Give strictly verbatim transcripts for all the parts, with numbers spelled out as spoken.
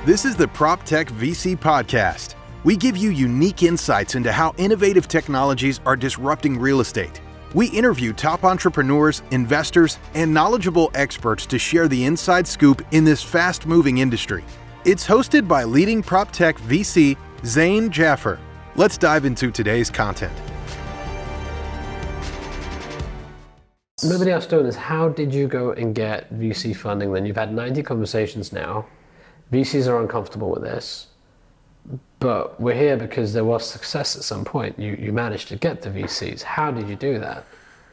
This is the PropTech V C Podcast. We give you unique insights into how innovative technologies are disrupting real estate. We interview top entrepreneurs, investors, and knowledgeable experts to share the inside scoop in this fast-moving industry. It's hosted by leading PropTech V C, Zain Jaffer. Let's dive into today's content. Nobody else doing this. How did you go and get V C funding then? You've had ninety conversations now. V Cs are uncomfortable with this, but we're here because there was success at some point. You you managed to get the V Cs. How did you do that?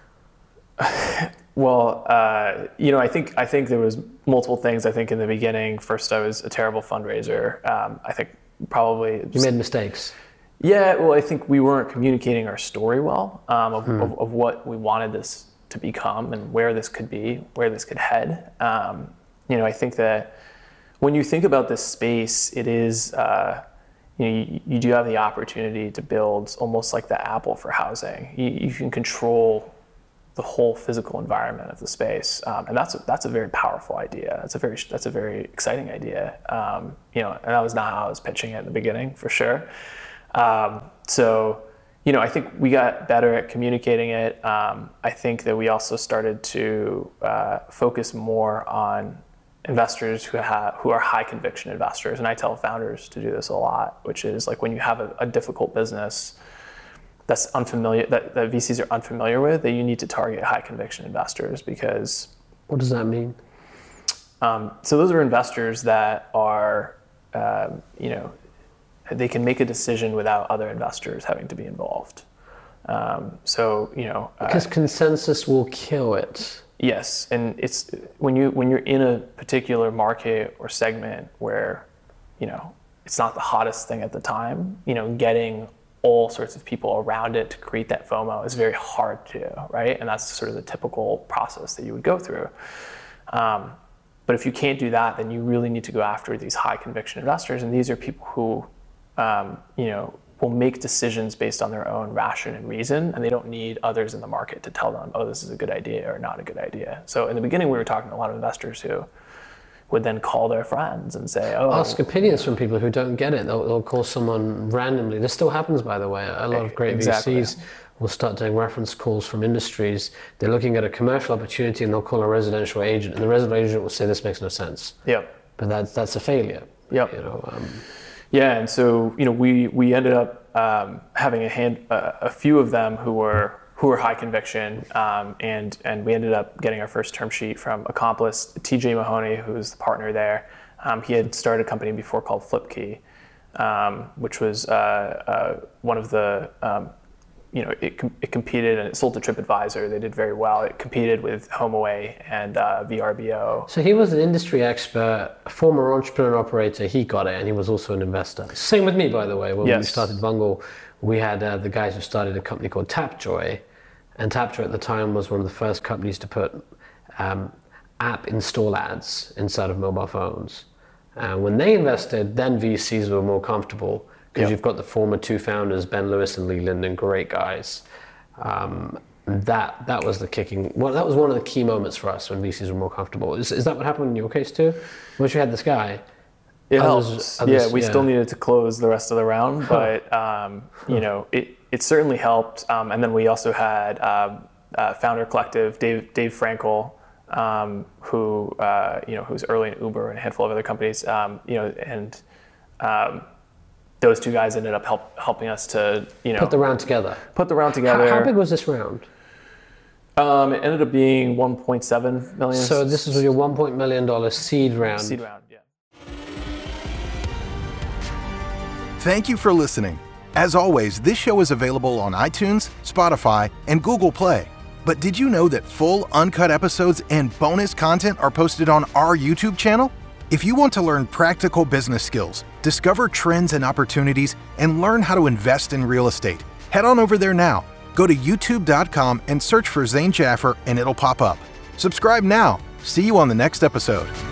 Well, uh, you know, I think I think there was multiple things. I think in the beginning, first I was a terrible fundraiser. Um, I think probably just, you made mistakes. Yeah, well, I think we weren't communicating our story well um, of, hmm. of, of what we wanted this to become and where this could be, where this could head. Um, you know, I think that when you think about this space, it is, uh, you know, you, you do have the opportunity to build almost like the Apple for housing. You, you can control the whole physical environment of the space, um, and that's a, that's a very powerful idea. That's a very that's a very exciting idea. Um, you know, and that was not how I was pitching it in the beginning, for sure. Um, so, you know, I think we got better at communicating it. Um, I think that we also started to uh, focus more on investors who have who are high conviction investors, and I tell founders to do this a lot, which is like when you have a, a difficult business that's unfamiliar, that, that V Cs are unfamiliar with, that you need to target high conviction investors. Because what does that mean? Um, so those are investors that are, um, you know, they can make a decision without other investors having to be involved. Um, so you know, because uh, consensus will kill it. Yes, and it's when you when you're in a particular market or segment where, you know, it's not the hottest thing at the time, you know, getting all sorts of people around it to create that FOMO is very hard to do, right? And that's sort of the typical process that you would go through. Um, but if you can't do that, then you really need to go after these high conviction investors, and these are people who, um, you know, will make decisions based on their own ration and reason, and they don't need others in the market to tell them, oh, this is a good idea or not a good idea. So in the beginning, we were talking to a lot of investors who would then call their friends and say, oh. Ask opinions from people who don't get it. They'll, they'll call someone randomly. This still happens, by the way. A lot of great exactly. V Cs will start doing reference calls from industries. They're looking at a commercial opportunity and they'll call a residential agent, and the residential agent will say, this makes no sense. Yep. But that's, that's a failure. Yep. You know, um, Yeah, and so you know we we ended up um, having a hand uh, a few of them who were who were high conviction, um, and and we ended up getting our first term sheet from Accomplice. T J Mahoney, who's the partner there, um, he had started a company before called Flipkey, um, which was uh, uh, one of the um, you know it it competed and it sold to TripAdvisor. They did very well. It competed with HomeAway and uh, V R B O. So he was an industry expert, a former entrepreneur operator. He got it, and he was also an investor. Same with me, by the way. When yes. we started Vungle, we had uh, the guys who started a company called Tapjoy, and Tapjoy at the time was one of the first companies to put um, app install ads inside of mobile phones. And uh, when they invested, then V Cs were more comfortable, because yep. you've got the former two founders, Ben Lewis and Lee Linden, great guys. Um, that that was the kicking. Well, that was one of the key moments for us when V Cs were more comfortable. Is, is that what happened in your case too? Once you had this guy, it others, helps. Others, yeah, we yeah. still needed to close the rest of the round, but um, you know, it it certainly helped. Um, and then we also had um, uh, Founder Collective, Dave Dave Frankel, um, who uh, you know who's early in Uber and a handful of other companies. Um, you know, and um, those two guys ended up help, helping us to, you know, put the round together. Put the round together. How, how big was this round? Um, it ended up being one point seven million. So this is your one point million dollar seed round. Seed round, yeah. Thank you for listening. As always, this show is available on iTunes, Spotify, and Google Play. But did you know that full, uncut episodes and bonus content are posted on our YouTube channel? If you want to learn practical business skills, discover trends and opportunities, and learn how to invest in real estate, head on over there now. Go to youtube dot com and search for Zain Jaffer and it'll pop up. Subscribe now. See you on the next episode.